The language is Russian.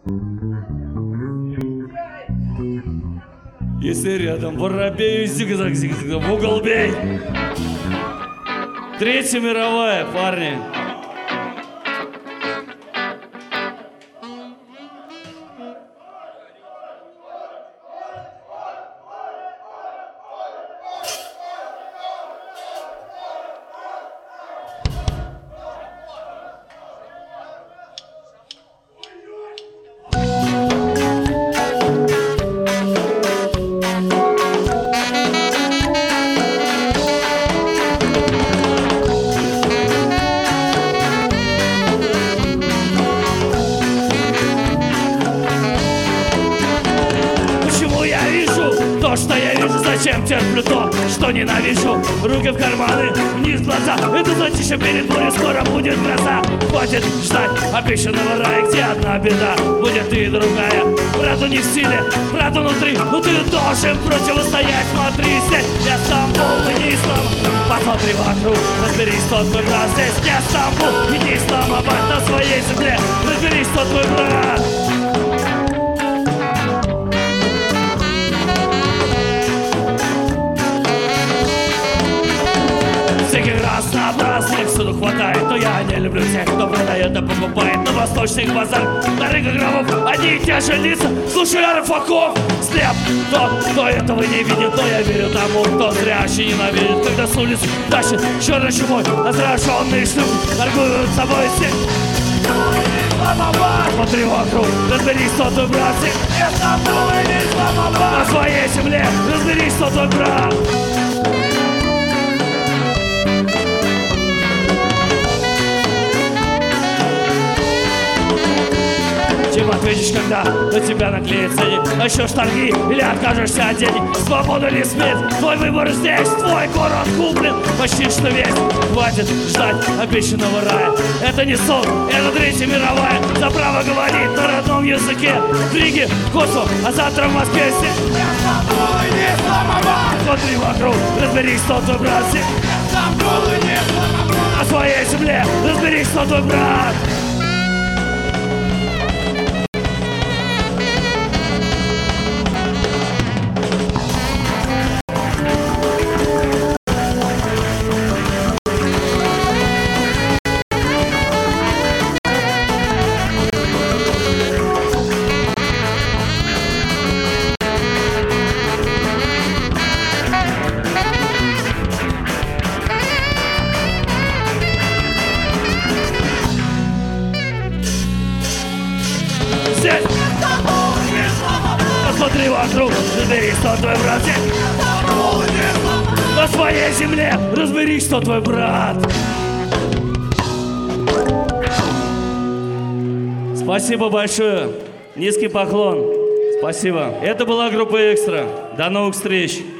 Если рядом воробей, зигзаг-зигзаг, в угол бей. Третья мировая, парни. То, что я вижу, зачем терплю то, что ненавижу. Руки в карманы, вниз глаза. Это затишье перед бурей, скоро будет гроза. Хватит ждать обещанного рая, где одна беда, будет и другая. Правда не в силе, правда внутри, но ты должен противостоять. Смотри, здесь не Стамбул и не Ислам. Посмотри вокруг, разберись, кто твой брат. Здесь не Стамбул и не Исламабад. На своей земле разберись, кто твой брат. Разнообразных всюду хватает, но я не люблю тех, кто продает и покупает на восточных базарах. На рынках гробов одни и те же лица. Слушай, Арфаков, слеп тот, кто этого не видит. Но я верю тому, кто зряще ненавидит, когда с улиц тащит черной чумой отраженные шлюхи, торгуют собой все. Смотри вокруг, разберись, кто твой брат. На своей земле разберись, кто твой брат. Чем ответишь, когда на тебя наклеят ценник? Еще штанги или откажешься от денег? Свобода или смерть? Твой выбор здесь, твой город куплен почти что весь. Хватит ждать обещанного рая. Это не сон, это Третья мировая. За право говорить на родном языке. В Риге, Косово, а завтра в Москве. Смотри вокруг, разберись, кто твой брат. На своей земле разберись, кто твой брат. Посмотри вокруг, разберись, кто твой брат. На своей земле разберись, кто твой брат. Спасибо большое. Низкий поклон. Спасибо. Это была группа «Экстра». До новых встреч.